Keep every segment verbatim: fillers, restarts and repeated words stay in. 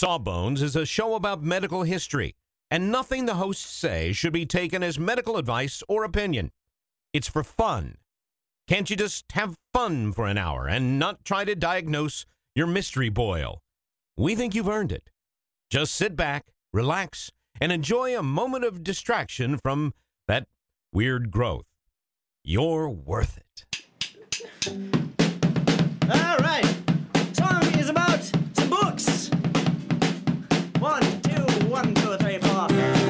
Sawbones is a show about medical history, and nothing the hosts say should be taken as medical advice or opinion. It's for fun. Can't you just have fun for an hour and not try to diagnose your mystery boil? We think you've earned it. Just sit back, relax, and enjoy a moment of distraction from that weird growth. You're worth it. All right. Song is about some books. One, two, one, two, three, four.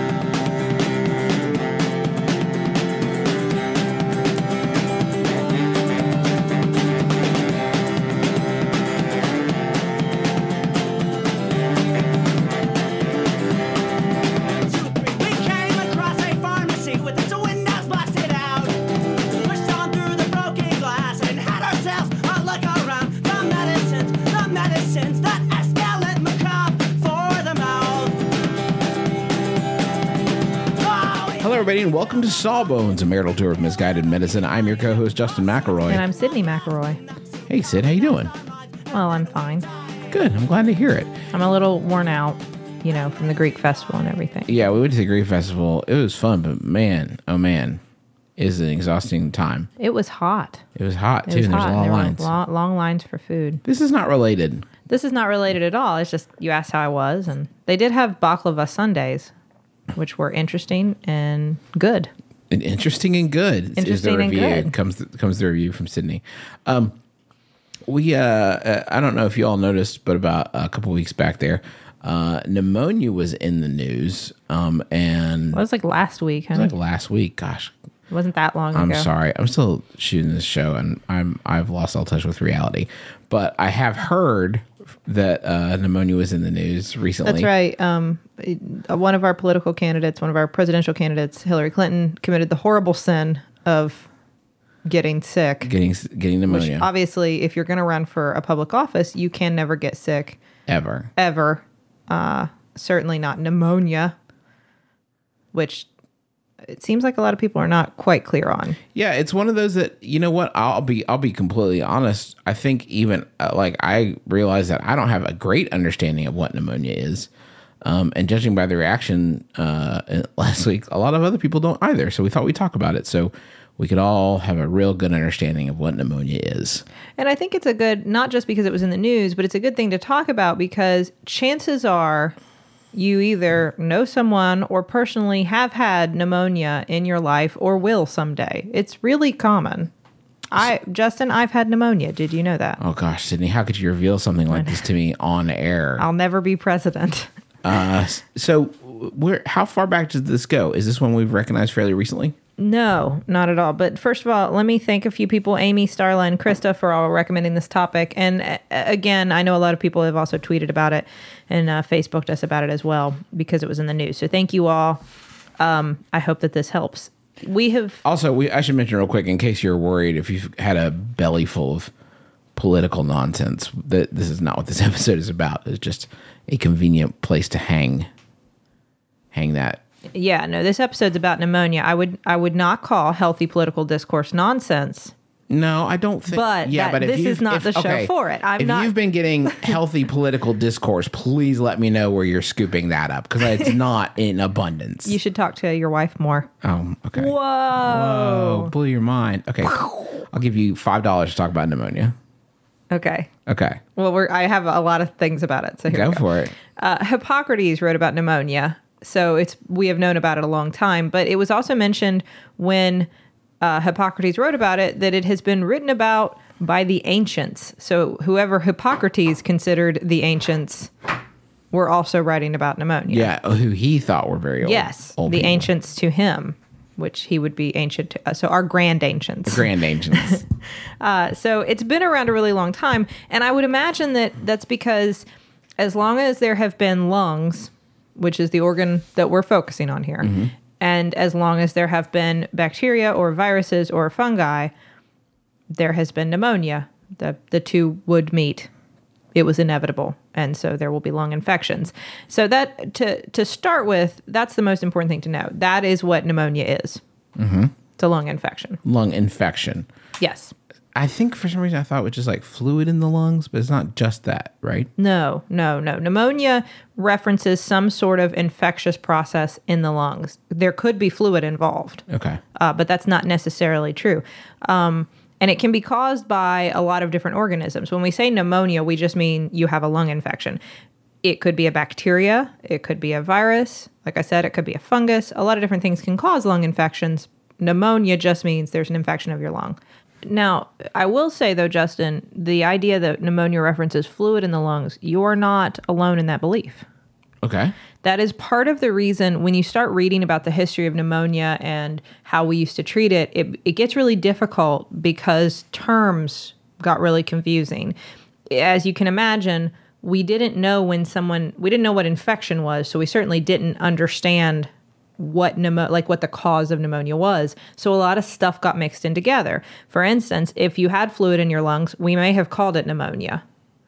Hello, everybody, and welcome to Sawbones, a marital tour of misguided medicine. I'm your co-host, Justin McElroy. And I'm Sydney McElroy. Hey, Sid, how you doing? Well, I'm fine. Good. I'm glad to hear it. I'm a little worn out, you know, from the Greek festival and everything. Yeah, we went to the Greek festival. It was fun, but man, oh man, is an exhausting time. It was hot. It was hot, It too, was and there's hot. a lot of There lines. were long, long lines for food. This is not related. This is not related at all. It's just you asked how I was, and they did have baklava sundaes, which were interesting and good. And interesting and good is the Interesting and review. good. Comes comes the review from Sydney. Um, we uh, uh, I don't know if you all noticed, but about a couple weeks back there, uh, pneumonia was in the news. Um, and Well, it was like last week, it honey. was like last week. Gosh, It wasn't that long I'm ago. sorry. I'm still shooting this show, and I'm I've lost all touch with reality. But I have heard that uh, pneumonia was in the news recently. That's right. Um, it- uh, one of our political candidates, one of our presidential candidates, Hillary Clinton, committed the horrible sin of getting sick. Getting getting Which pneumonia obviously, if you're going to run for a public office, you can never get sick ever. ever. Uh, certainly not pneumonia, which it seems like a lot of people are not quite clear on. Yeah, it's one of those that, you know what, I'll be I'll be completely honest. I think even uh, like I realize that I don't have a great understanding of what pneumonia is. Um, and judging by the reaction uh, last week, a lot of other people don't either. So we thought we'd talk about it so we could all have a real good understanding of what pneumonia is. And I think it's a good, not just because it was in the news, but it's a good thing to talk about because chances are you either know someone or personally have had pneumonia in your life or will someday. It's really common. I, Justin, I've had pneumonia. Did you know that? Oh gosh, Sydney, how could you reveal something like this to me on air? I'll never be president. Uh, so where how far back does this go? Is this one we've recognized fairly recently? No, not at all. But first of all, let me thank a few people, Amy, Starla, and Krista, for all recommending this topic. And uh, again, I know a lot of people have also tweeted about it and uh, Facebooked us about it as well because it was in the news. So thank you all. Um, I hope that this helps. We have... Also, we I should mention real quick, in case you're worried, if you've had a belly full of political nonsense, that this is not what this episode is about. It's just a convenient place to hang hang that. Yeah, no, this episode's about pneumonia. I would I would not call healthy political discourse nonsense. No, I don't think. But yeah, that- but if this you've- is not if- the show okay, for it. I'm if not- you've been getting healthy political discourse, please let me know where you're scooping that up because it's not in abundance. You should talk to your wife more. Oh, okay. Whoa. Whoa, blew your mind. Okay, I'll give you five dollars to talk about pneumonia. Okay. Okay, Well, we're, I have a lot of things about it. So here go we go. for it. Uh, Hippocrates wrote about pneumonia, so it's we have known about it a long time. But it was also mentioned when uh, Hippocrates wrote about it that it has been written about by the ancients. So whoever Hippocrates considered the ancients were also writing about pneumonia. Yeah, who he thought were very old. Yes, old the people. ancients to him, which he would be ancient to us. So our grand ancients. Grand ancients. Uh, so it's been around a really long time. And I would imagine that that's because as long as there have been lungs, which is the organ that we're focusing on here, Mm-hmm. and as long as there have been bacteria or viruses or fungi, there has been pneumonia. The, the two would meet. It was inevitable. And so there will be lung infections. So that to, to start with, that's the most important thing to know. That is what pneumonia is. Mm-hmm. It's a lung infection. Lung infection. Yes. I think for some reason I thought it was just like fluid in the lungs, but it's not just that, right? No, no, no. Pneumonia references some sort of infectious process in the lungs. There could be fluid involved, Okay. uh, but that's not necessarily true. Um, and it can be caused by a lot of different organisms. When we say pneumonia, we just mean you have a lung infection. It could be a bacteria. It could be a virus. Like I said, it could be a fungus. A lot of different things can cause lung infections. Pneumonia just means there's an infection of your lung. Now, I will say, though, Justin, the idea that pneumonia references fluid in the lungs, you're not alone in that belief. Okay. That is part of the reason when you start reading about the history of pneumonia and how we used to treat it, it, it gets really difficult because terms got really confusing. As you can imagine, we didn't know when someone, we didn't know what infection was, so we certainly didn't understand what pneumo- like what the cause of pneumonia was. So a lot of stuff got mixed in together. For instance, if you had fluid in your lungs, we may have called it pneumonia.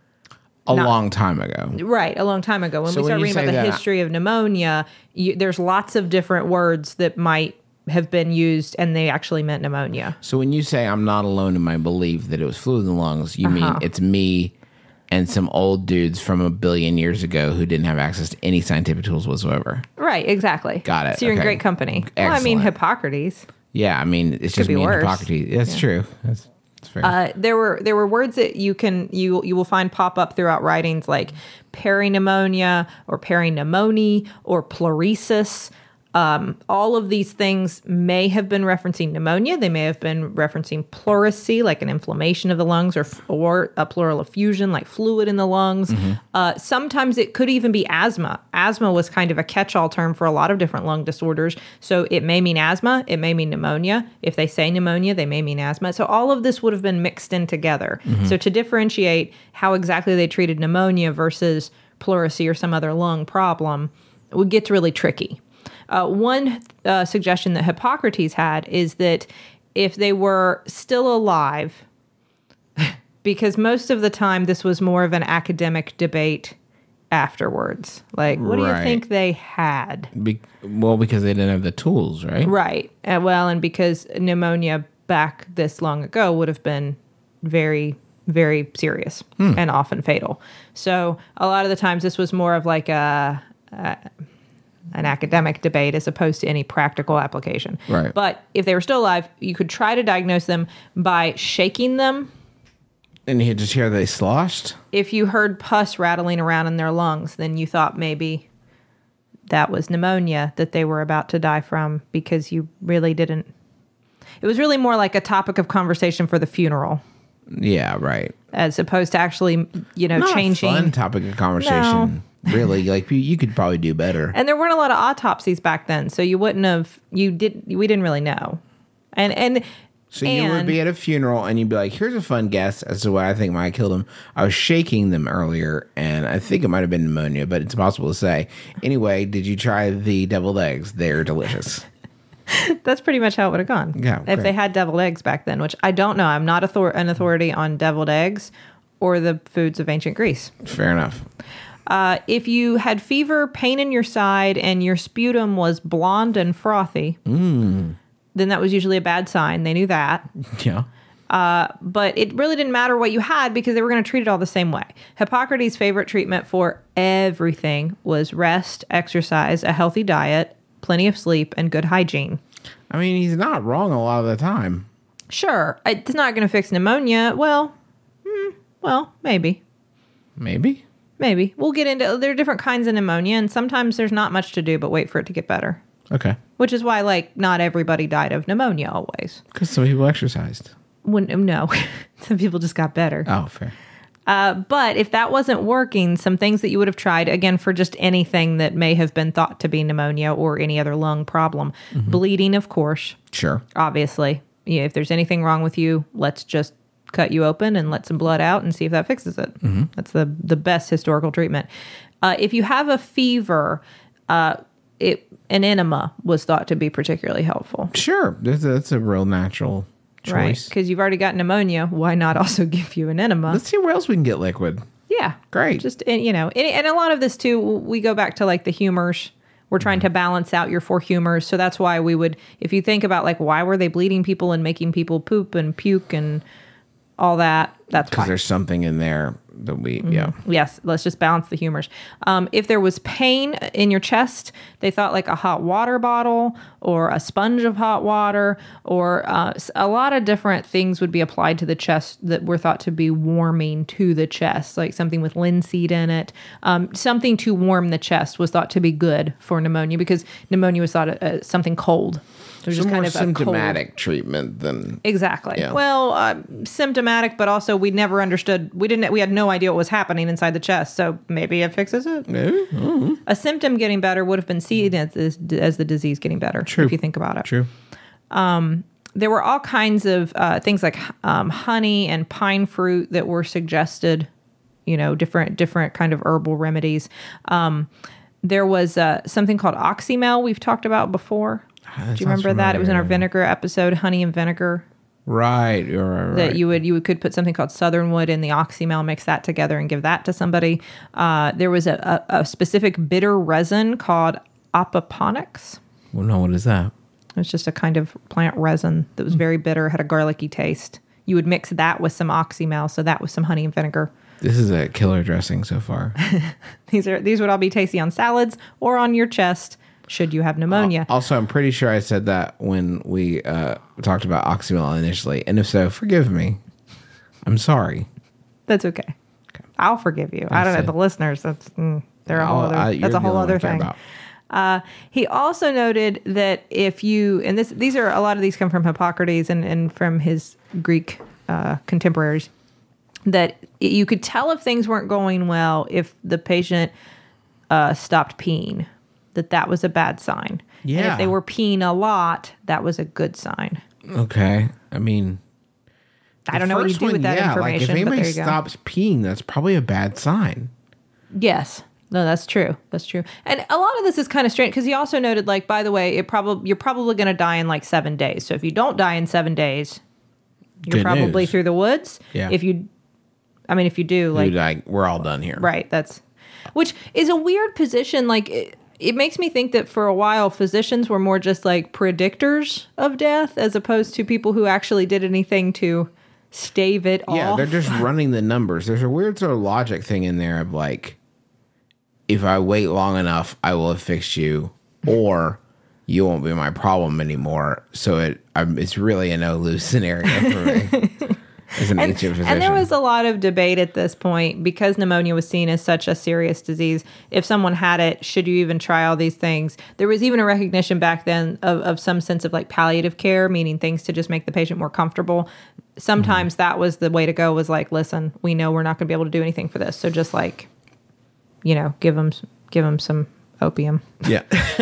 A Not- long time ago. Right, a long time ago. When So we when start you reading about say the that- history of pneumonia, you, there's lots of different words that might have been used and they actually meant pneumonia. So when you say I'm not alone in my belief that it was fluid in the lungs, you Uh-huh. mean it's me and some old dudes from a billion years ago who didn't have access to any scientific tools whatsoever. Right, exactly. Got it, So you're in okay. great company. Well, I mean, Excellent. Hippocrates. Yeah, I mean, it's just be me and worse. Hippocrates. That's true. That's, that's fair. Uh, there were there were words that you can you you will find pop up throughout writings like peripneumonia or peripneumony or pleuresis. Um, all of these things may have been referencing pneumonia. They may have been referencing pleurisy, like an inflammation of the lungs, or or a pleural effusion, like fluid in the lungs. Uh, sometimes it could even be asthma. Asthma was kind of a catch-all term for a lot of different lung disorders. So it may mean asthma. It may mean pneumonia. If they say pneumonia, they may mean asthma. So all of this would have been mixed in together. So to differentiate how exactly they treated pneumonia versus pleurisy or some other lung problem, it gets really tricky. Uh, one uh, suggestion that Hippocrates had is that if they were still alive, because most of the time this was more of an academic debate afterwards. Like, what do you Right. think they had? Be- well, because they didn't have the tools, right? Right. Uh, well, and because pneumonia back this long ago would have been very, very serious and often fatal. So a lot of the times this was more of like a... a an academic debate as opposed to any practical application. Right. But if they were still alive, you could try to diagnose them by shaking them. And you just hear they sloshed? If you heard pus rattling around in their lungs, then you thought maybe that was pneumonia that they were about to die from because you really didn't. It was really more like a topic of conversation for the funeral Yeah, right. as opposed to actually, you know, Not changing. a fun topic of conversation. Really, like you, you could probably do better. And there weren't a lot of autopsies back then, so you wouldn't have. You did. We didn't really know. And and So you would and- be at a funeral and you'd be like, here's a fun guess as to why I think might have killed him. I was shaking them earlier and I think it might have been pneumonia, but it's impossible to say. Anyway, did you try the deviled eggs? They're delicious. That's pretty much how it would have gone. Yeah, If great. they had deviled eggs back then, which I don't know. I'm not author- an authority on deviled eggs or the foods of ancient Greece. Fair enough. Uh, if you had fever, pain in your side, and your sputum was blonde and frothy, Mm. then that was usually a bad sign. They knew that. Yeah. But it really didn't matter what you had because they were going to treat it all the same way. Hippocrates' favorite treatment for everything was rest, exercise, a healthy diet, plenty of sleep, and good hygiene. I mean, he's not wrong a lot of the time. Sure, it's not going to fix pneumonia. Well, hmm, well, maybe. Maybe. Maybe. We'll get into, there are different kinds of pneumonia, and sometimes there's not much to do but wait for it to get better. Okay. Which is why, like, not everybody died of pneumonia always. Because some people exercised. When, no, some people just got better. Oh, fair. Uh, but if that wasn't working, some things that you would have tried, again, for just anything that may have been thought to be pneumonia or any other lung problem. Bleeding, of course, Sure. obviously. Yeah, if there's anything wrong with you, let's just cut you open and let some blood out and see if that fixes it. That's the, the best historical treatment. Uh, if you have a fever, uh, it an enema was thought to be particularly helpful. Sure. That's a, that's a real natural Right, choice. because you've already got pneumonia. Why not also give you an enema? Let's see where else we can get liquid. Yeah, Great. Just and, you know, and, and a lot of this too, we go back to like the humors. We're trying to balance out your four humors, so that's why we would, if you think about like why were they bleeding people and making people poop and puke and all that. That's Because why. there's something in there that we, yeah. Yes, let's just balance the humors. Um, if there was pain in your chest, they thought like a hot water bottle or a sponge of hot water or uh, s- a lot of different things would be applied to the chest that were thought to be warming to the chest, like something with linseed in it. Um, something to warm the chest was thought to be good for pneumonia because pneumonia was thought uh, something cold. It was Some just kind more of a cold. symptomatic treatment than. Exactly. Yeah. Well, uh, symptomatic, but also we never understood. We didn't. We had no idea what was happening inside the chest. So maybe it fixes it. Mm-hmm. A symptom getting better would have been seen as, as, as the disease getting better. True. If you think about it. True. There were all kinds of uh, things like um, honey and pine fruit that were suggested. You know, different different kind of herbal remedies. Um, there was uh, something called oxymel we've talked about before. That Do you sounds remember that? It was in our familiar. vinegar episode, honey and vinegar. Right. You're right. right. That you would you would, could put something called southernwood in the oxymel, mix that together, and give that to somebody. Uh, there was a, a, a specific bitter resin called opoponyx. Well, no, what is that? It's just a kind of plant resin that was very bitter, had a garlicky taste. You would mix that with some oxymel, so that was some honey and vinegar. This is a killer dressing so far. These are these would all be tasty on salads or on your chest should you have pneumonia. Also, I'm pretty sure I said that when we uh, talked about oxymel initially. And if so, forgive me. I'm sorry. That's okay. I'll forgive you. I don't know see. the listeners. That's mm, they're a whole I'll- other. I- you're that's a the whole only other one I care thing. about. Uh, he also noted that if you and this these are a lot of these come from Hippocrates and, and from his Greek uh, contemporaries, that you could tell if things weren't going well if the patient uh, stopped peeing, that that was a bad sign. And Yeah. if they were peeing a lot, that was a good sign. Okay. I mean, I don't know what you first do one, with that yeah, information, Like if but anybody there you go. stops peeing, that's probably a bad sign. Yes. No, that's true. That's true. And a lot of this is kind of strange because he also noted, like, by the way, it probably you're probably going to die in like seven days. So if you don't die in seven days, you're Good probably news. through the woods. Yeah. If you, I mean, if you do, like, Dude, like, we're all done here. right, that's, which is a weird position. Like, it, it makes me think that for a while, physicians were more just like predictors of death as opposed to people who actually did anything to stave it Yeah, off. they're just running the numbers. There's a weird sort of logic thing in there of like, if I wait long enough, I will have fixed you, or you won't be my problem anymore. So it, I'm, it's really a no lose scenario for me as an ancient physician. And there was a lot of debate at this point because pneumonia was seen as such a serious disease. If someone had it, should you even try all these things? There was even a recognition back then of, of some sense of like palliative care, meaning things to just make the patient more comfortable. Sometimes Mm-hmm. that was the way to go, was like, listen, we know we're not going to be able to do anything for this. So just like, you know, give them, give them some opium. yeah.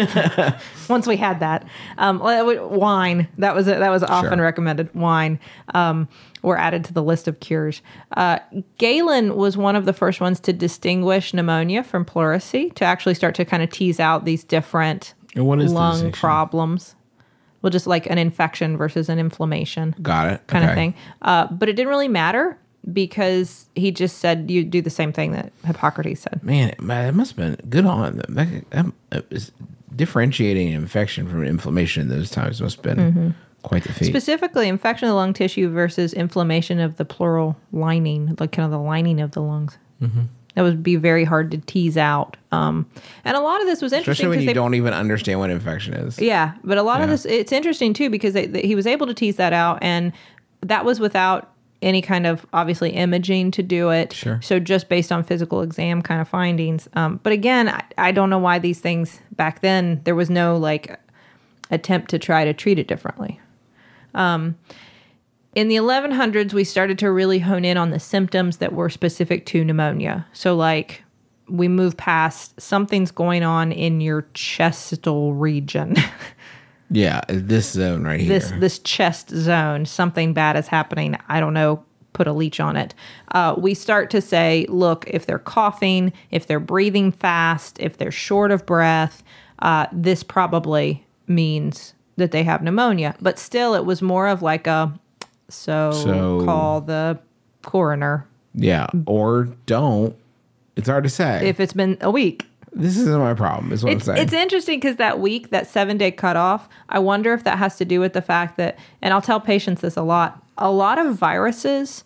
Once we had that, um, wine that was that was often Sure. recommended. Wine um, were added to the list of cures. Uh, Galen was one of the first ones to distinguish pneumonia from pleurisy, to actually start to kind of tease out these different And what is the lung distinction? problems. Well, just like an infection versus an inflammation Got it. kind of Okay. thing. Uh, but it didn't really matter because he just said you do the same thing that Hippocrates said. Man, it, man, it must have been good on them. That, that, that is differentiating an infection from inflammation in those times must have been Mm-hmm. quite the feat. Specifically, infection of the lung tissue versus inflammation of the pleural lining, like kind of the lining of the lungs. Mm-hmm. That would be very hard to tease out. Um, and a lot of this was interesting Especially when because you they, don't even understand what infection is. yeah, but a lot of Yeah. this, it's interesting too because they, they, he was able to tease that out, and that was without any kind of obviously imaging to do it. Sure. So just based on physical exam kind of findings. Um, but again, I, I don't know why these things back then, there was no like attempt to try to treat it differently. Um, in the eleven hundreds, we started to really hone in on the symptoms that were specific to pneumonia. So like we move past something's going on in your chestal region. Yeah, this zone right here. this this chest zone, something bad is happening. I don't know, put a leech on it. Uh, we start to say, look, if they're coughing, if they're breathing fast, if they're short of breath, uh, this probably means that they have pneumonia. But still, it was more of like a, so, So- call the coroner yeah, or don't. It's hard to say. if it's been a week. this isn't my problem, is what It's, I'm saying. it's interesting because that week, that seven day cutoff, I wonder if that has to do with the fact that, and I'll tell patients this a lot, a lot of viruses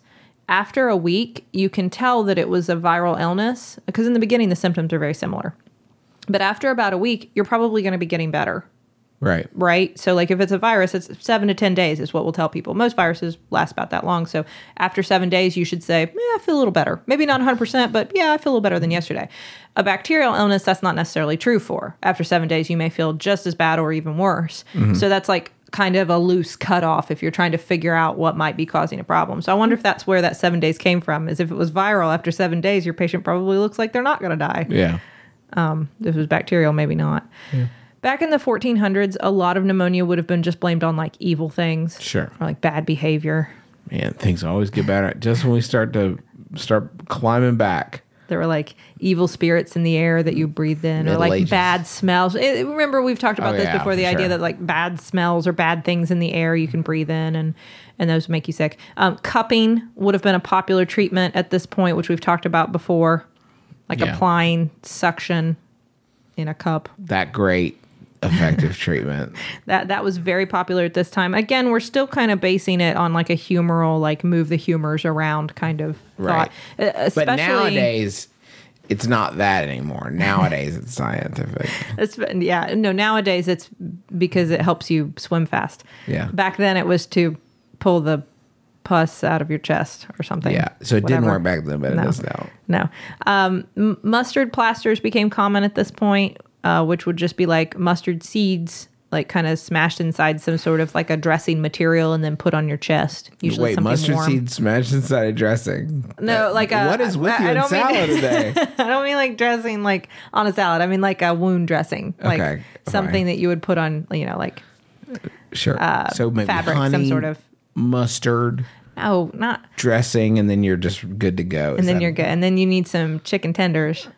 after a week, you can tell that it was a viral illness because in the beginning, the symptoms are very similar. But after about a week, you're probably going to be getting better. Right. Right. So like if it's a virus, it's seven to ten days is what we'll tell people. Most viruses last about that long. So after seven days, you should say, yeah, I feel a little better. Maybe not one hundred percent, but yeah, I feel a little better than yesterday. A bacterial illness, that's not necessarily true for. After seven days, you may feel just as bad or even worse. Mm-hmm. So that's like kind of a loose cutoff if you're trying to figure out what might be causing a problem. So I wonder if that's where that seven days came from, is if it was viral after seven days, your patient probably looks like they're not going to die. Yeah. Um, if it was bacterial, maybe not. Yeah. Back in the fourteen hundreds, a lot of pneumonia would have been just blamed on like evil things. Sure. Or like bad behavior. Man, things always get better. Just when we start to start climbing back. There were like evil spirits in the air that you breathed in, Middle or like Ages. Bad smells. It, remember, we've talked about Oh, this yeah, before, the for idea sure. that like bad smells or bad things in the air you can breathe in, and, and those make you sick. Um, cupping would have been a popular treatment at this point, which we've talked about before, like Yeah. applying suction in a cup. That great effective treatment. That that was very popular at this time. Again, we're still kind of basing it on like a humoral, like move the humors around kind of Right. thought. Uh, Especially, But nowadays, it's not that anymore. Nowadays, it's scientific. It's, yeah, no, nowadays it's because it helps you swim fast. Yeah. Back then it was to pull the pus out of your chest or something. Yeah. So it didn't Whatever. work back then, but No. it does now. No. Um, m- mustard plasters became common at this point, uh, which would just be like mustard seeds, like kind of smashed inside some sort of like a dressing material and then put on your chest. Usually Wait, something mustard warm. seeds smashed inside a dressing? No, Uh, like a, what is with I- you I in don't mean- salad today? I don't mean like dressing like on a salad. I mean like a wound dressing, like Okay, something fine. that you would put on, you know, like Sure. uh, so maybe fabric, some honey, sort of- mustard, no, not. dressing, and then you're just good to go. Is And then that- you're good. And then you need some chicken tenders.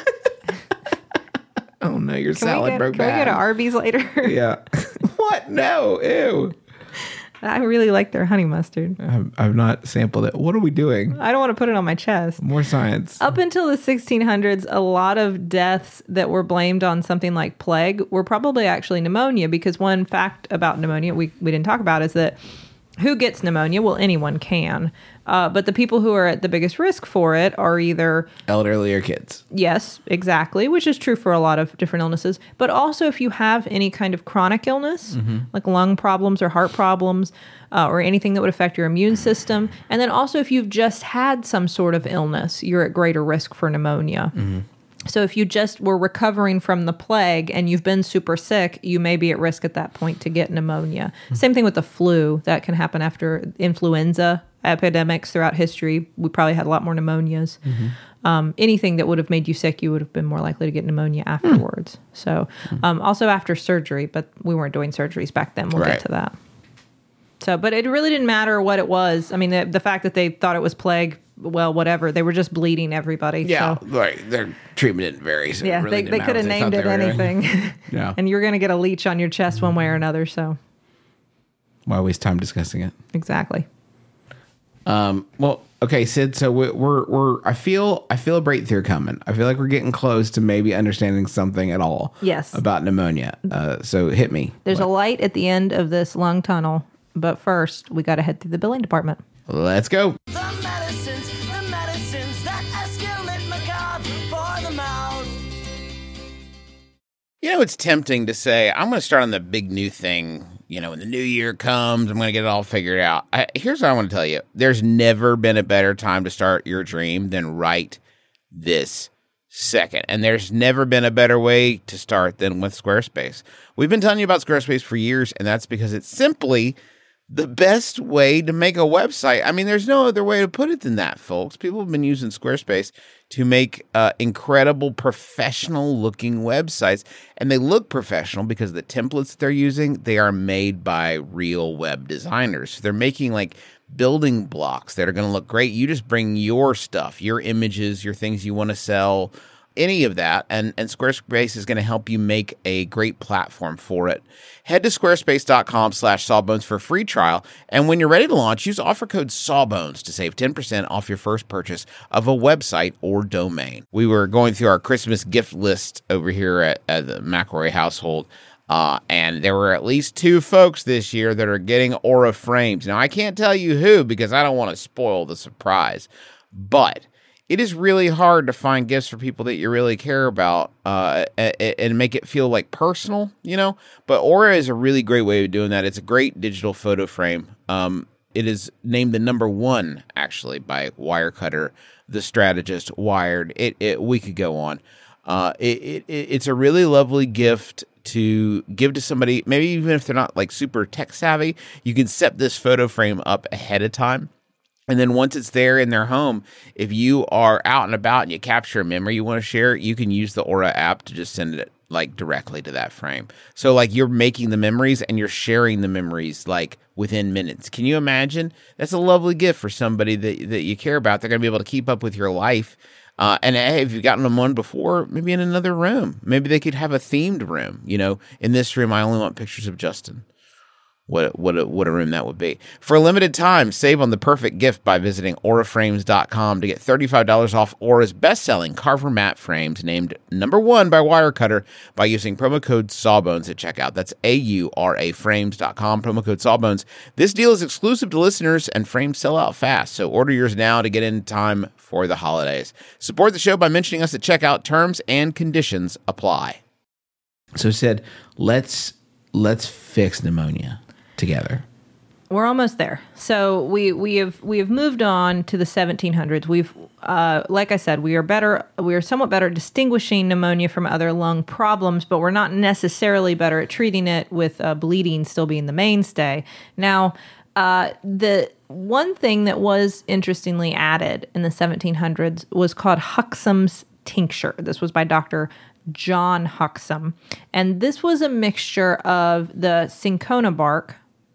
Oh no, your Can salad we get, broke can we go to bad. Arby's later? Yeah. What? No. Ew. I really like their honey mustard. I've, I've not sampled it. What are we doing? I don't want to put it on my chest. More science. Up until the sixteen hundreds, a lot of deaths that were blamed on something like plague were probably actually pneumonia, because one fact about pneumonia we, we didn't talk about is that who gets pneumonia? Well, anyone can. Uh, but the people who are at the biggest risk for it are either, Elderly or kids. yes, exactly, which is true for a lot of different illnesses, but also if you have any kind of chronic illness, like lung problems or heart problems, uh, or anything that would affect your immune system. And then also if you've just had some sort of illness, you're at greater risk for pneumonia. So if you just were recovering from the plague and you've been super sick, you may be at risk at that point to get pneumonia. Same thing with the flu. That can happen after influenza epidemics throughout history. We probably had a lot more pneumonias. Um, anything that would have made you sick, you would have been more likely to get pneumonia afterwards. So um, also after surgery, but we weren't doing surgeries back then. We'll Right. get to that. So, but it really didn't matter what it was. I mean, the, the fact that they thought it was plague, well, whatever. They were just bleeding everybody. Yeah. So. Right. Their treatment didn't vary. So Yeah, it really they, didn't they matter could have what they named thought it they were doing. anything. Yeah. And you're going to get a leech on your chest one way or another. So, Why waste time discussing it? exactly. Um, well, okay, Sid. So we're, we're we're I feel I feel a breakthrough coming. I feel like we're getting close to maybe understanding something at all. Yes. About pneumonia. Uh, so hit me. There's a light at the end of this lung tunnel. But first, we got to head through the billing department. Let's go. The medicines, the medicines that escalate macabre for the mouth. You know, it's tempting to say, I'm going to start on the big new thing. You know, when the new year comes, I'm going to get it all figured out. I, here's what I want to tell you. There's never been a better time to start your dream than right this second. And there's never been a better way to start than with Squarespace. We've been telling you about Squarespace for years, and that's because it's simply the best way to make a website. I mean, there's no other way to put it than that, folks. People have been using Squarespace to make uh, incredible professional-looking websites, and they look professional because the templates that they're using, they are made by real web designers. So they're making like building blocks that are going to look great. You just bring your stuff, your images, your things you want to sell, any of that, and, and Squarespace is going to help you make a great platform for it. Head to squarespace.com slash sawbones for a free trial, and when you're ready to launch, use offer code sawbones to save ten percent off your first purchase of a website or domain. We were going through our Christmas gift list over here at, at the McElroy household. Uh, and there were at least two folks this year that are getting Aura frames. Now, I can't tell you who because I don't want to spoil the surprise, but it is really hard to find gifts for people that you really care about uh, and make it feel like personal, you know? But Aura is a really great way of doing that. It's a great digital photo frame. Um, it is named the number one, actually, by Wirecutter, The Strategist, Wired. It, it we could go on. Uh, it, it it's a really lovely gift to give to somebody, maybe even if they're not like super tech savvy. You can set this photo frame up ahead of time. And then once it's there in their home, if you are out and about and you capture a memory you want to share, you can use the Aura app to just send it like directly to that frame. So like you're making the memories and you're sharing the memories like within minutes. Can you imagine? That's a lovely gift for somebody that, that you care about. They're going to be able to keep up with your life. Uh, and hey, if you've gotten them one before, maybe in another room. Maybe they could have a themed room. You know, in this room, I only want pictures of Justin. What what a, what a room that would be. For a limited time, save on the perfect gift by visiting aura frames dot com to get thirty-five dollars off Aura's best-selling Carver Matte frames, named number one by Wirecutter, by using promo code Sawbones at checkout. That's A U R A frames dot com, promo code Sawbones. This deal is exclusive to listeners, and frames sell out fast, so order yours now to get in time for the holidays. Support the show by mentioning us at checkout. Terms and conditions apply. So said, let's let's fix pneumonia together. We're almost there. So we we have we have moved on to the seventeen hundreds. We've uh, like I said, we are better. We are somewhat better at distinguishing pneumonia from other lung problems, but we're not necessarily better at treating it, with uh, bleeding still being the mainstay. Now, uh, the one thing that was interestingly added in the seventeen hundreds was called Huxham's tincture. This was by Doctor John Huxham, and this was a mixture of the cinchona bark,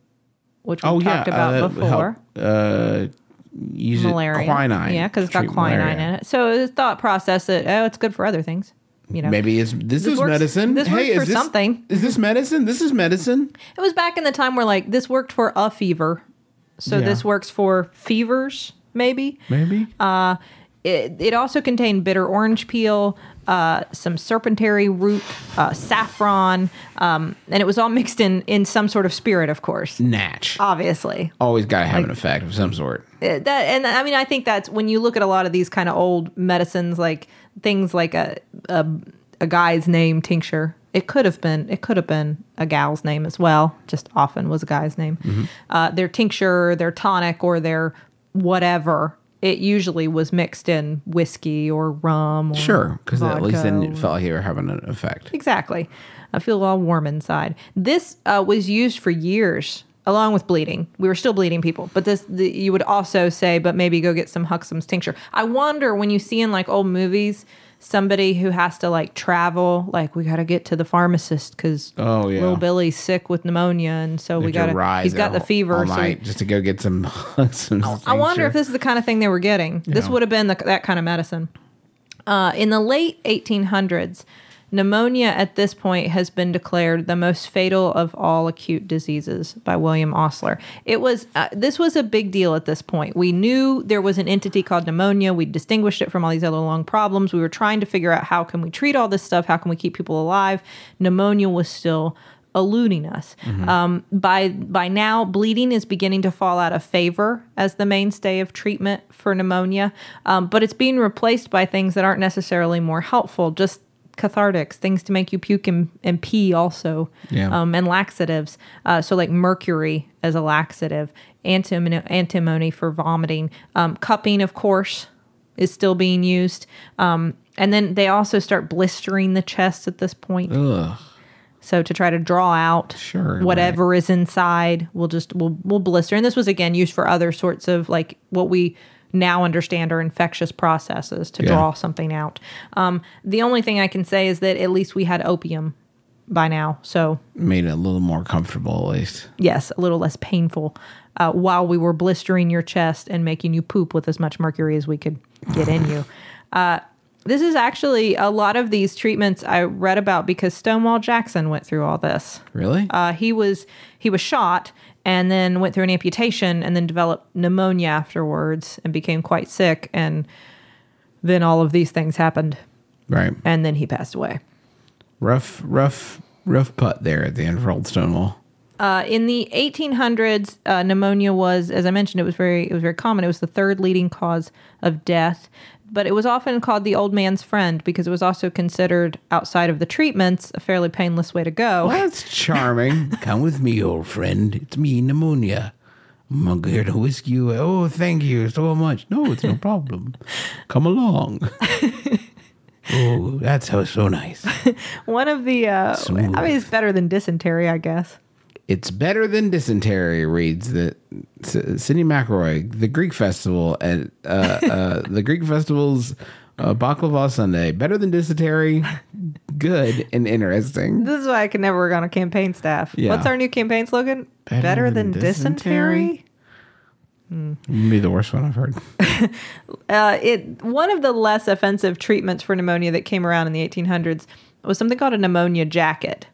which we oh, talked yeah, about uh, before. Help, uh, use malaria. It, quinine. Yeah, because it's got treat quinine malaria. in it. So the thought process that, oh, it's good for other things. You know, Maybe it's this, This is works- medicine. this hey, works is for this, something. Is this medicine? This is medicine. it was back in the time where like this worked for a fever. So Yeah. this works for fevers, maybe. Maybe. Uh, it, it also contained bitter orange peel, uh, some serpentary root, uh, saffron, um, and it was all mixed in in some sort of spirit, of course. Natch. Obviously. Always got to have an effect of some sort. Uh, that and I mean I think that's when you look at a lot of these kind of old medicines, like things like a a, a guy's name tincture. It could have been it could have been a gal's name as well. Just often was a guy's name. Mm-hmm. Uh, their tincture, their tonic, or their whatever. It usually was mixed in whiskey or rum. Or Sure, because at least then vodka it or- felt like you were having an effect. Exactly. I feel all warm inside. This uh, was used for years, along with bleeding. We were still bleeding people, but this the, you would also say, but maybe go get some Huxham's tincture. I wonder when you see in like old movies somebody who has to like travel, like we got to get to the pharmacist because Oh, yeah. little Billy's sick with pneumonia, and so we Have to got to. rise He's got there the fever. all so night just to go get some. some I wonder if this is the kind of thing they were getting. This Yeah. would have been the, that kind of medicine. Uh, in the late eighteen hundreds, pneumonia at this point has been declared the most fatal of all acute diseases by William Osler. It was uh, this was a big deal at this point. We knew there was an entity called pneumonia. We distinguished it from all these other lung problems. We were trying to figure out how can we treat all this stuff? How can we keep people alive? Pneumonia was still eluding us. Um, by by now, bleeding is beginning to fall out of favor as the mainstay of treatment for pneumonia, um, but it's being replaced by things that aren't necessarily more helpful, just cathartics, things to make you puke and, and pee also, Yeah. um, and laxatives. Uh, so like mercury as a laxative, antimony, antimony for vomiting, um, cupping, of course, is still being used. Um, and then they also start blistering the chest at this point. Ugh. So to try to draw out Sure, whatever is inside, we'll just we'll we'll blister. And this was again used for other sorts of like what we now understand are infectious processes to Yeah. draw something out. Um, the only thing I can say is that at least we had opium by now. So Made it a little more comfortable, at least. yes, a little less painful uh, while we were blistering your chest and making you poop with as much mercury as we could get in you. Uh, this is actually a lot of these treatments I read about because Stonewall Jackson went through all this. Really? Uh, he was he was shot and then went through an amputation and then developed pneumonia afterwards and became quite sick, and then all of these things happened right. and then he passed away. Rough, rough Rough putt there at the end for Old Stonewall. Uh, in the eighteen hundreds, uh, pneumonia was, as I mentioned, it was very it was very common. It was the third leading cause of death, but it was often called the old man's friend because it was also considered, outside of the treatments, a fairly painless way to go. Well, that's charming. Come with me, old friend. It's me, pneumonia. I'm here to whisk you. Oh, thank you so much. No, it's no problem. Come along. Oh, that's so, so nice. One of the, uh, Smooth. I mean, it's better than dysentery, I guess. It's better than dysentery, reads the S- Sidney McElroy. The Greek festival at uh, uh, the Greek festival's uh, baklava Sunday. Better than dysentery, good and interesting. This is why I could never work on a campaign staff. Yeah. What's our new campaign slogan? Better Better, than than, dysentery? dysentery? Maybe the worst one I've heard. Uh, it one of the less offensive treatments for pneumonia that came around in the eighteen hundreds was something called a pneumonia jacket.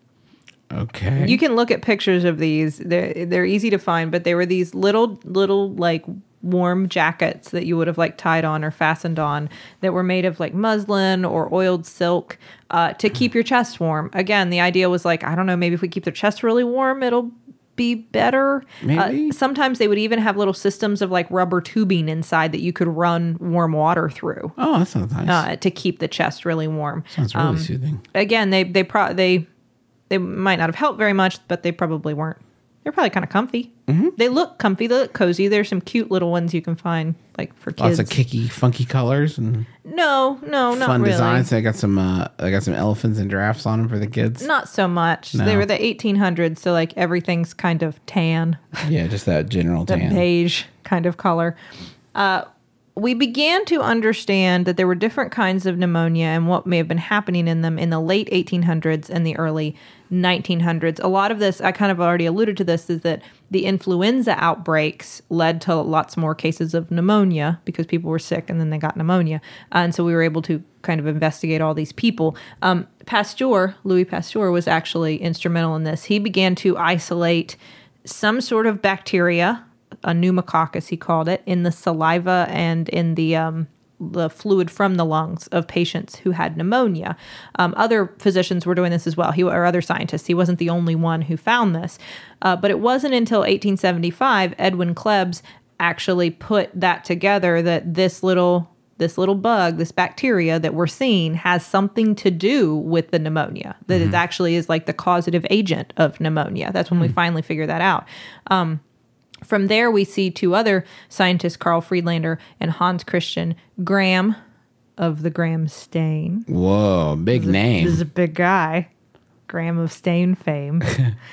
Okay. You can look at pictures of these. They're they're easy to find, but they were these little little like warm jackets that you would have like tied on or fastened on that were made of like muslin or oiled silk uh, to keep your chest warm. Again, the idea was like, I don't know, maybe if we keep their chest really warm, it'll be better. Maybe. Uh, sometimes they would even have little systems of like rubber tubing inside that you could run warm water through Oh, that sounds nice. uh, to keep the chest really warm. Sounds really soothing. Again, they they pro- they they might not have helped very much, but they probably weren't. They're probably kind of comfy. Mm-hmm. They look comfy. They look cozy. There's some cute little ones you can find, like for kids. Lots of kicky, funky colors and no, no, not fun really. designs. They got some. Uh, they got some elephants and giraffes on them for the kids. Not so much. No. They were the eighteen hundreds, so like everything's kind of tan, Yeah, just that general the tan. beige kind of color. Uh, we began to understand that there were different kinds of pneumonia and what may have been happening in them in the late eighteen hundreds and the early nineteen hundreds. A lot of this, I kind of already alluded to this, is that the influenza outbreaks led to lots more cases of pneumonia because people were sick and then they got pneumonia. Uh, and so we were able to kind of investigate all these people. Um, Pasteur, Louis Pasteur, was actually instrumental in this. He began to isolate some sort of bacteria, a pneumococcus, he called it, in the saliva and in the um, the fluid from the lungs of patients who had pneumonia. Um, other physicians were doing this as well, he, or other scientists. He wasn't the only one who found this. Uh, but it wasn't until eighteen seventy-five, Edwin Klebs actually put that together, that this little this little bug, this bacteria that we're seeing has something to do with the pneumonia, that it actually is like the causative agent of pneumonia. That's when we finally figured that out. Um, From there, we see two other scientists, Carl Friedlander and Hans Christian Graham of the Graham stain. Whoa, big name. This is a big guy, Graham of stain fame.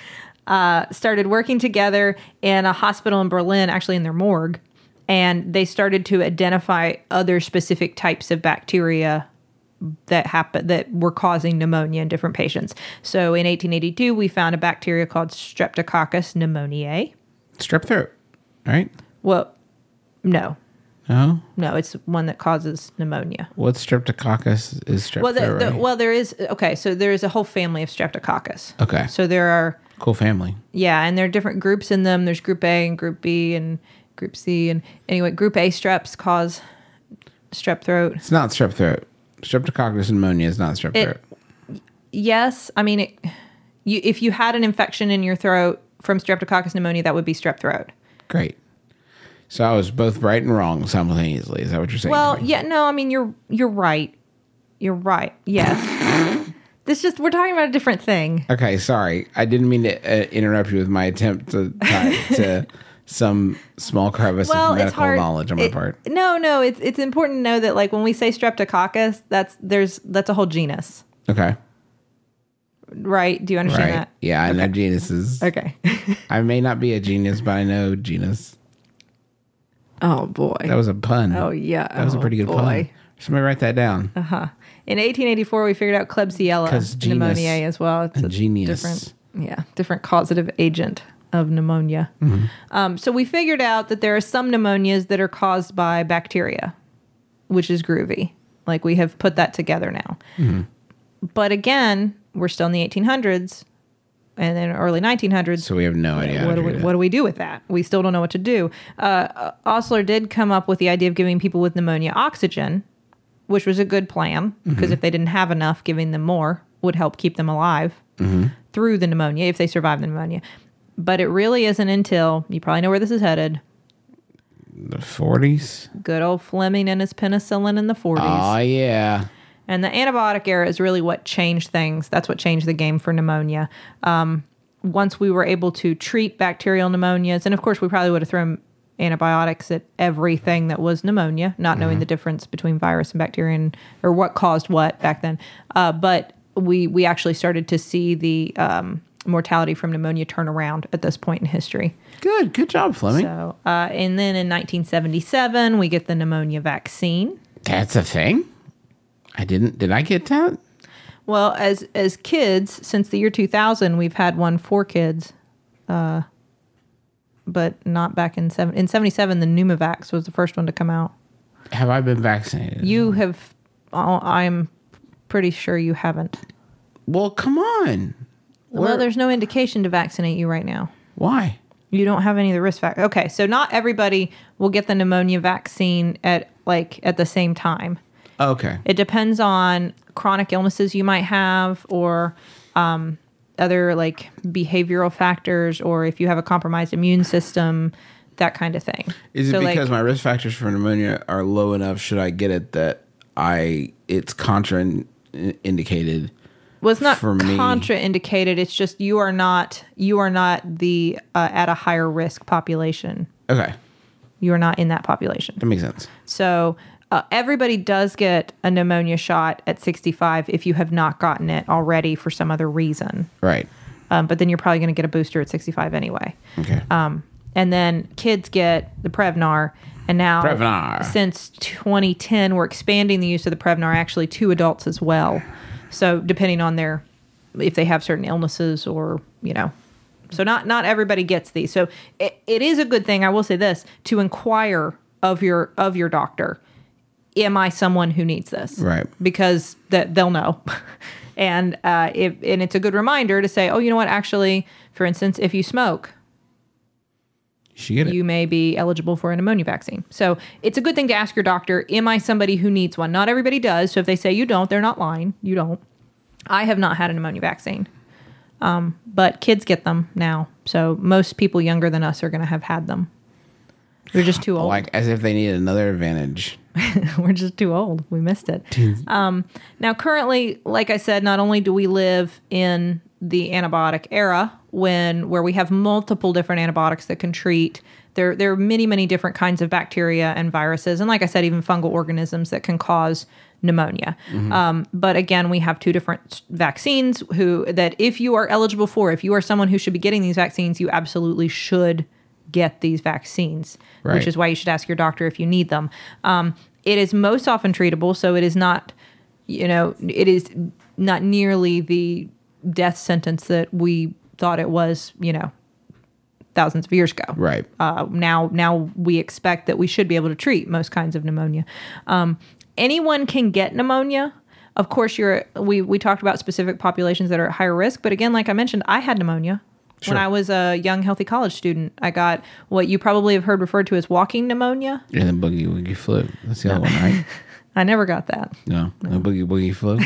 uh, started working together in a hospital in Berlin, actually in their morgue, and they started to identify other specific types of bacteria that happen that were causing pneumonia in different patients. So in eighteen eighty-two, we found a bacteria called Streptococcus pneumoniae. Strep throat, right? Well, no, No. no, it's one that causes pneumonia. What's Streptococcus? Is strep Well, the, throat, the, right? well, there is okay. So there is a whole family of Streptococcus. Okay. So there are Cool family. yeah, and there are different groups in them. There's Group A and Group B and Group C, and anyway, Group A streps cause strep throat. It's not strep throat. Streptococcus pneumonia is not strep It- throat. Yes, I mean, it, you if you had an infection in your throat from Streptococcus pneumonia, that would be strep throat. Great. So I was both right and wrong simultaneously. Is that what you're saying? Well, to me? yeah, no, I mean you're you're right. You're right. Yes. This just we're talking about a different thing. Okay, sorry. I didn't mean to uh, interrupt you with my attempt to tie it to some small crevice Well, of it's medical hard. knowledge on my It- part. No, no, it's it's important to know that like when we say Streptococcus, that's there's that's a whole genus, Okay. right? Do you understand Right. that? Yeah, I know genuses. Okay. I may not be a genius, but I know genus. Oh boy. That was a pun. Oh yeah. That was a Oh, pretty good pun. boy. Somebody write that down. In eighteen eighty-four, we figured out Klebsiella 'Cause genus pneumoniae as well. It's and a genius. different, yeah, different causative agent of pneumonia. Mm-hmm. Um, so we figured out that there are some pneumonias that are caused by bacteria, which is groovy. Like we have put that together now. Mm-hmm. But again, we're still in the eighteen hundreds and then early nineteen hundreds. So we have no idea. how What to do, we, treat it. what do we do with that? We still don't know what to do. Uh, Osler did come up with the idea of giving people with pneumonia oxygen, which was a good plan because Mm-hmm. if they didn't have enough, giving them more would help keep them alive Mm-hmm. through the pneumonia if they survive the pneumonia. But it really isn't until, you probably know where this is headed, The forties. good old Fleming and his penicillin in the forties. Oh, yeah. And the antibiotic era is really what changed things. That's what changed the game for pneumonia. Um, once we were able to treat bacterial pneumonias, and of course we probably would have thrown antibiotics at everything that was pneumonia, not mm-hmm. knowing the difference between virus and bacteria and, or what caused what back then. Uh, but we we actually started to see the um, mortality from pneumonia turn around at this point in history. Good. Good job, Fleming. So, uh, and then in nineteen seventy-seven, we get the pneumonia vaccine. That's a thing? I didn't. Did I get that? Well, as as kids, since the year two thousand, we've had one for kids, uh, but not back in seven in seventy-seven. The Pneumovax was the first one to come out. Have I been vaccinated? You have. Oh, I'm pretty sure you haven't. Well, come on. Well, Where- there's no indication to vaccinate you right now. Why? You don't have any of the risk factors. Okay, so not everybody will get the pneumonia vaccine at like at the same time. Okay. It depends on chronic illnesses you might have or um, other like behavioral factors or if you have a compromised immune system, that kind of thing. Is it So, because like, my risk factors for pneumonia are low enough? Should I get it that I it's contraindicated? well, it's not for me- contraindicated. It's just you are not you are not the uh, at a higher risk population. Okay, You are not in that population. that makes sense. So uh, everybody does get a pneumonia shot at sixty-five if you have not gotten it already for some other reason. Right. Um, but then you're probably going to get a booster at sixty-five anyway. Okay. Um, and then kids get the Prevnar. And now, Prevnar. since twenty ten, we're expanding the use of the Prevnar actually to adults as well. So depending on their, if they have certain illnesses or, you know, so not not everybody gets these. So it, it is a good thing, I will say this, to inquire of your of your doctor. Am I someone who needs this? Right. Because that they'll know. and uh, if and it's a good reminder to say, oh, you know what? Actually, for instance, if you smoke, You should get it. you may be eligible for a pneumonia vaccine. So it's a good thing to ask your doctor, am I somebody who needs one? Not everybody does. So if they say you don't, they're not lying. You don't. I have not had a pneumonia vaccine. Um, but kids get them now. So most people younger than us are going to have had them. We're just too old. Like as if they need another advantage. We're just too old. We missed it. Um, now, currently, like I said, not only do we live in the antibiotic era, when where we have multiple different antibiotics that can treat. There, there are many, many different kinds of bacteria and viruses, and like I said, even fungal organisms that can cause pneumonia. Mm-hmm. Um, but again, we have two different vaccines. Who that if you are eligible for, if you are someone who should be getting these vaccines, you absolutely should get these vaccines, Right. which is why you should ask your doctor if you need them. Um, it is most often treatable, so it is not, you know, it is not nearly the death sentence that we thought it was, you know, thousands of years ago. Right. Uh, now, now we expect that we should be able to treat most kinds of pneumonia. Um, anyone can get pneumonia. Of course, you're. We we talked about specific populations that are at higher risk, but again, like I mentioned, I had pneumonia. Sure. When I was a young, healthy college student. I got what you probably have heard referred to as walking pneumonia. And then boogie woogie flu. That's the other one, right? I never got that. No, no boogie woogie flu.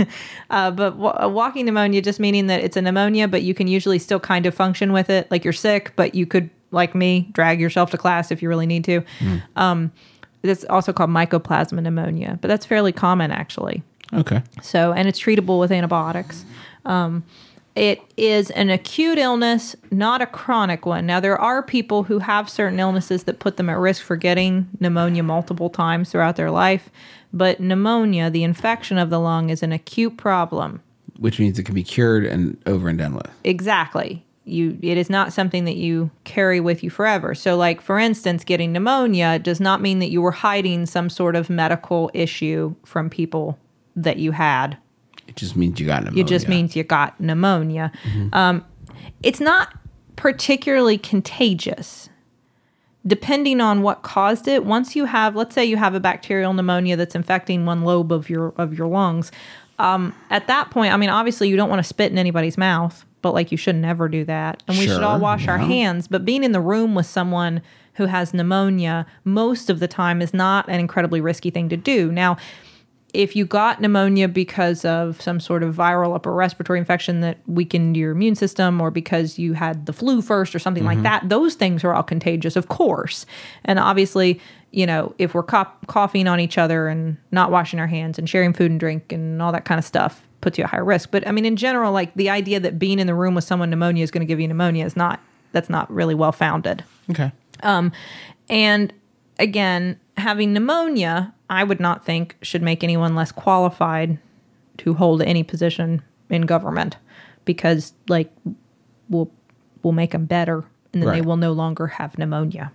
Uh, but wa- walking pneumonia just meaning that it's a pneumonia, but you can usually still kind of function with it. Like you're sick, but you could, like me, drag yourself to class if you really need to. Mm. Um, it's also called mycoplasma pneumonia, but that's fairly common actually. Okay. So, and it's treatable with antibiotics. Um, it is an acute illness, not a chronic one. Now, there are people who have certain illnesses that put them at risk for getting pneumonia multiple times throughout their life. But pneumonia, the infection of the lung, is an acute problem. Which means it can be cured and over and done with. Exactly. You, it is not something that you carry with you forever. So, like, for instance, getting pneumonia does not mean that you were hiding some sort of medical issue from people that you had. It just means you got pneumonia. It just means you got pneumonia. Um, it's not particularly contagious, depending on what caused it. Once you have, let's say you have a bacterial pneumonia that's infecting one lobe of your of your lungs, um, at that point, I mean, obviously you don't want to spit in anybody's mouth, but like you should never do that. And we should Sure, all wash our yeah. hands. But being in the room with someone who has pneumonia most of the time is not an incredibly risky thing to do. Now, if you got pneumonia because of some sort of viral upper respiratory infection that weakened your immune system, or because you had the flu first or something like that, those things are all contagious, of course. And obviously, you know, if we're co- coughing on each other and not washing our hands and sharing food and drink and all that kind of stuff puts you at higher risk. But I mean, in general, like the idea that being in the room with someone pneumonia is going to give you pneumonia is not, that's not really well founded. Okay. And again, having pneumonia, I would not think should make anyone less qualified to hold any position in government, because like we'll we'll make them better, and then they Right. will no longer have pneumonia.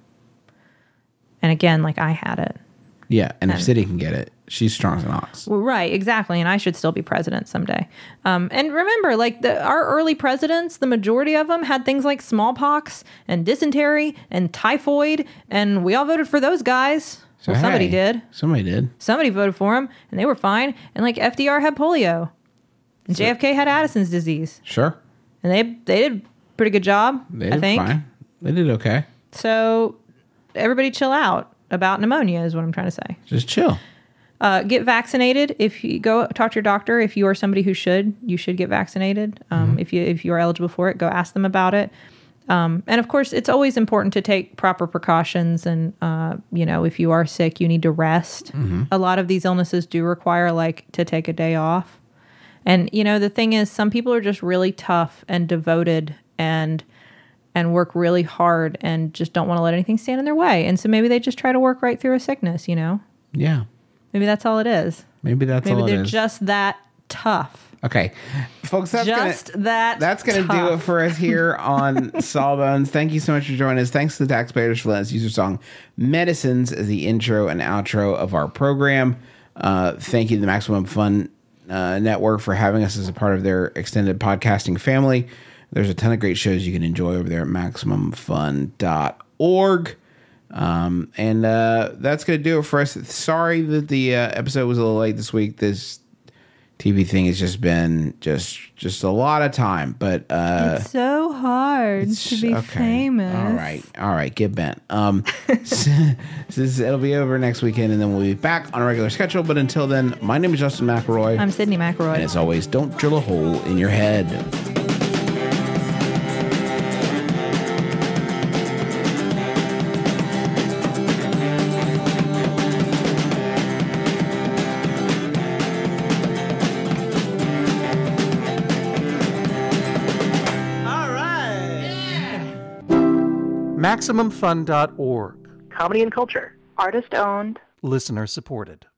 And again, like I had it. Yeah, and if And- City can get it, she's strong as an ox. Well, right, exactly. And I should still be president someday. Um, and remember, like the, our early presidents, the majority of them had things like smallpox and dysentery and typhoid, and we all voted for those guys. So, well, somebody hey, did. Somebody did. Somebody voted for him, and they were fine. And like F D R had polio, and J F K had Addison's disease, Sure. and they they did a pretty good job. They I did think. fine. They did okay. So everybody chill out about pneumonia is what I'm trying to say. Just chill. Uh, get vaccinated. If you go talk to your doctor, if you are somebody who should, you should get vaccinated. Um, Mm-hmm. If you if you are eligible for it, go ask them about it. Um, and of course, it's always important to take proper precautions. And uh, you know, if you are sick, you need to rest. Mm-hmm. A lot of these illnesses do require like to take a day off. And you know, the thing is, some people are just really tough and devoted and and work really hard and just don't want to let anything stand in their way. And so maybe they just try to work right through a sickness. You know, Yeah. maybe that's all it is. Maybe that's Maybe all it they're is. just that tough. Okay, folks, that's Just gonna, that That's going to do tough. it for us here on Sawbones. Thank you so much for joining us. Thanks to the taxpayers for letting us use your song "Medicines" as the intro and outro of our program. Uh, thank you to the Maximum Fun uh, Network for having us as a part of their extended podcasting family. There's a ton of great shows you can enjoy over there at maximum fun dot org. Um, and uh, that's going to do it for us. Sorry that the uh, episode was a little late this week. This T V thing has just been just just a lot of time, but uh, It's so hard to be okay. famous. All right, all right, get bent. Um, so, so it'll be over next weekend, and then we'll be back on a regular schedule. But until then, my name is Justin McElroy, I'm Sydney McElroy. and as always, don't drill a hole in your head. All right. Maximum Fun dot org. Comedy and culture. Artist owned. Listener supported.